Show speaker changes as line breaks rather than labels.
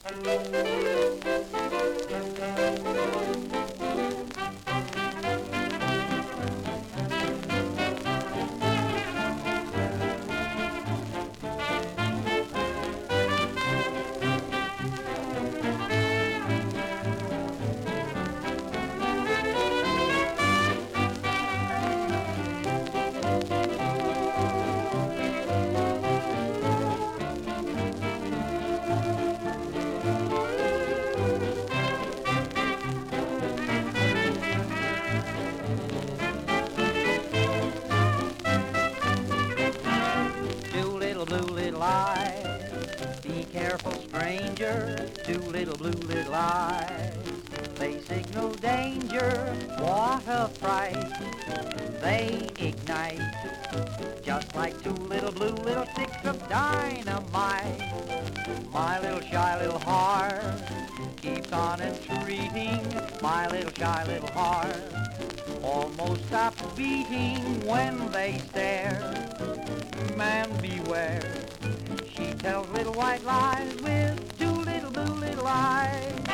Blue little eyes, be careful stranger, two little blue little eyes, they signal danger, what a fright, they ignite, just like two little blue little sticks of dynamite. My little shy little heart keeps on entreating, my little shy little heart almost stops beating when they stare. Man, beware, she tells little white lies with two little blue little eyes.